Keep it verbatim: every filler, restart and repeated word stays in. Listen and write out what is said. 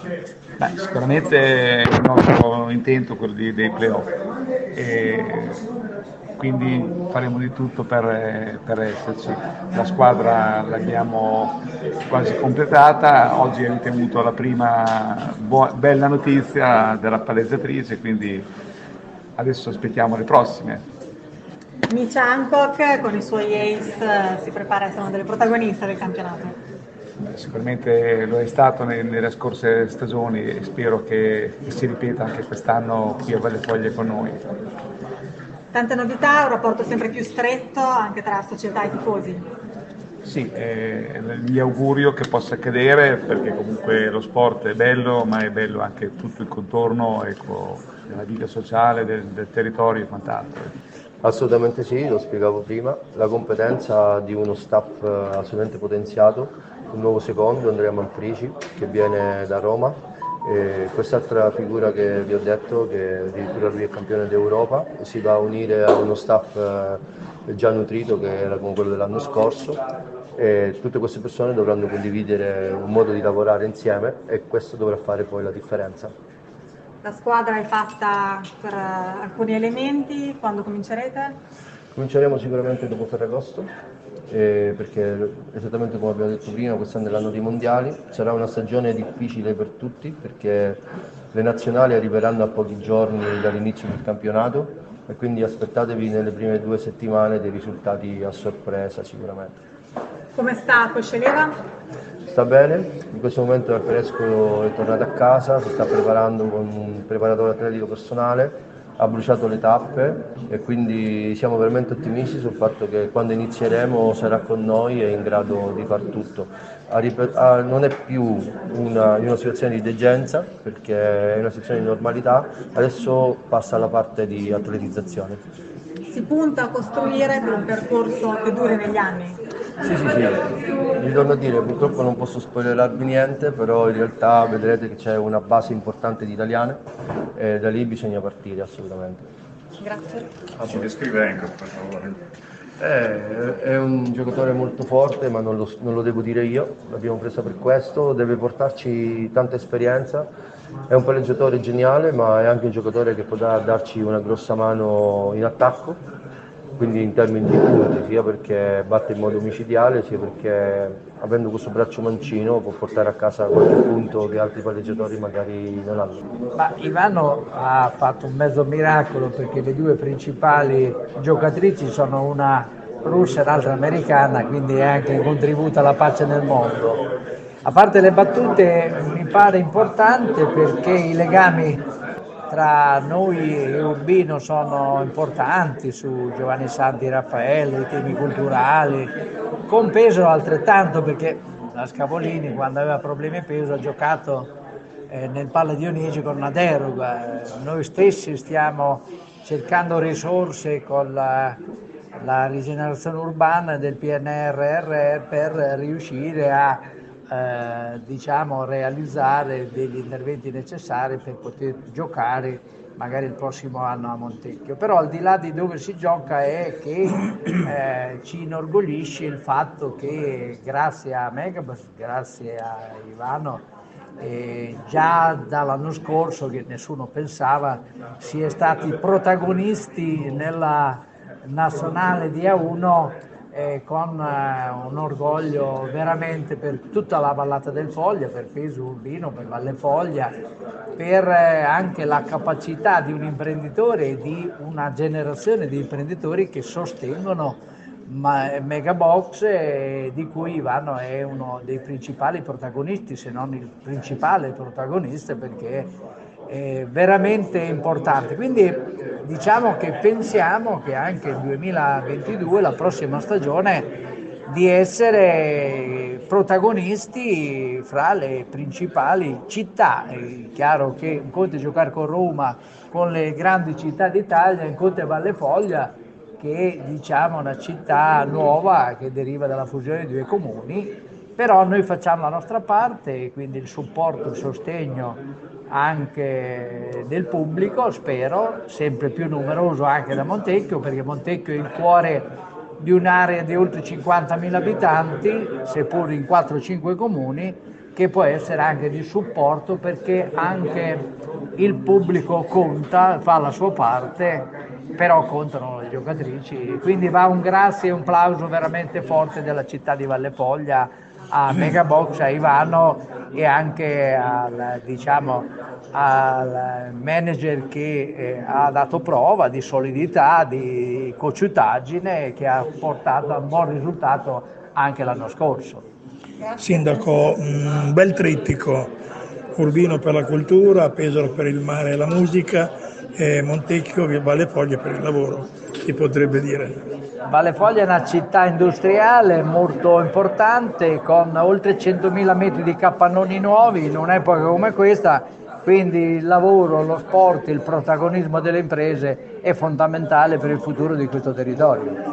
Beh, sicuramente il nostro intento è quello di, dei playoff e quindi faremo di tutto per, per esserci. La squadra l'abbiamo quasi completata, oggi è ritenuto la prima buo- bella notizia della palleggiatrice, quindi adesso aspettiamo le prossime. Misha Hancock con i suoi ace si prepara a essere una delle protagoniste del campionato. Sicuramente lo è stato ne- nelle scorse stagioni e spero che, che si ripeta anche quest'anno qui a Valle Foglie con noi. Tante novità, un rapporto sempre più stretto anche tra società e tifosi. Sì, è il mio augurio che possa accadere perché comunque lo sport è bello, ma è bello anche tutto il contorno, ecco, della vita sociale, del, del territorio e quant'altro. Assolutamente sì, lo spiegavo prima, la competenza di uno staff eh, assolutamente potenziato, un nuovo secondo, Andrea Manfrici, che viene da Roma, e quest'altra figura che vi ho detto, che addirittura lui è campione d'Europa, si va a unire a uno staff eh, già nutrito che era come quello dell'anno scorso, e tutte queste persone dovranno condividere un modo di lavorare insieme e questo dovrà fare poi la differenza. La squadra è fatta per eh, alcuni elementi, quando comincerete? Cominceremo sicuramente dopo Ferragosto, eh, perché esattamente come abbiamo detto prima, quest'anno è l'anno dei mondiali, sarà una stagione difficile per tutti perché le nazionali arriveranno a pochi giorni dall'inizio del campionato e quindi aspettatevi nelle prime due settimane dei risultati a sorpresa sicuramente. Come sta Cosceleva? Sta bene, in questo momento il Fresco è tornato a casa, si sta preparando con un preparatore atletico personale, ha bruciato le tappe e quindi siamo veramente ottimisti sul fatto che quando inizieremo sarà con noi e in grado di far tutto. Ha ripet- ha- non è più una, in una situazione di degenza perché è una situazione di normalità, adesso passa alla parte di atletizzazione. Si punta a costruire per un percorso che duri negli anni. Sì, sì, sì, vi torno a dire, purtroppo non posso spoilerarvi niente, però in realtà vedrete che c'è una base importante di italiane e da lì bisogna partire assolutamente. Grazie. Ci descrive Hancock, per favore. Eh, è un giocatore molto forte, ma non lo, non lo devo dire io, l'abbiamo presa per questo, deve portarci tanta esperienza, è un palleggiatore geniale, ma è anche un giocatore che potrà darci una grossa mano in attacco, quindi in termini di punti, sia perché batte in modo micidiale, sia perché avendo questo braccio mancino può portare a casa qualche punto che altri palleggiatori magari non hanno. Ma Ivano ha fatto un mezzo miracolo perché le due principali giocatrici sono una russa e l'altra americana, quindi è anche un contributo alla pace nel mondo. A parte le battute, mi pare importante perché i legami tra noi e Urbino sono importanti su Giovanni Santi Raffaele, i temi culturali, con peso altrettanto perché la Scavolini quando aveva problemi peso ha giocato eh, nel Palla Dionigi con una deroga. Noi stessi stiamo cercando risorse con la, la rigenerazione urbana del P N R R per riuscire a eh, diciamo, realizzare degli interventi necessari per poter giocare magari il prossimo anno a Montecchio. Però al di là di dove si gioca è che eh, ci inorgoglisce il fatto che grazie a Megabus, grazie a Ivano, e già dall'anno scorso, che nessuno pensava, si è stati protagonisti nella nazionale di A uno eh, con eh, un orgoglio veramente per tutta la vallata del Foglia, per Pesaro Urbino, per Valle Foglia, per eh, anche la capacità di un imprenditore e di una generazione di imprenditori che sostengono Megabox, eh, di cui Ivano è uno dei principali protagonisti, se non il principale protagonista, perché è veramente importante. Quindi diciamo che pensiamo che anche il duemilaventidue, la prossima stagione, di essere protagonisti fra le principali città. È chiaro che un conto è giocare con Roma, con le grandi città d'Italia, un conto è Valle Foglia, che diciamo è una città nuova che deriva dalla fusione di due comuni, però noi facciamo la nostra parte, quindi il supporto, il sostegno anche del pubblico, spero, sempre più numeroso anche da Montecchio, perché Montecchio è il cuore di un'area di oltre cinquantamila abitanti, seppur in quattro cinque comuni, che può essere anche di supporto, perché anche il pubblico conta, fa la sua parte, però contano le giocatrici. Quindi va un grazie e un plauso veramente forte della città di Valle Foglia a Megabox, a Ivano e anche al, diciamo, al manager che eh, ha dato prova di solidità, di cocciutaggine, che ha portato a un buon risultato anche l'anno scorso. Sindaco, un bel trittico: Urbino per la cultura, Pesaro per il mare e la musica e Montecchio e Valle Foglia per il lavoro, si potrebbe dire. Valle Foglia è una città industriale molto importante, con oltre centomila metri di capannoni nuovi in un'epoca come questa, quindi il lavoro, lo sport, il protagonismo delle imprese è fondamentale per il futuro di questo territorio.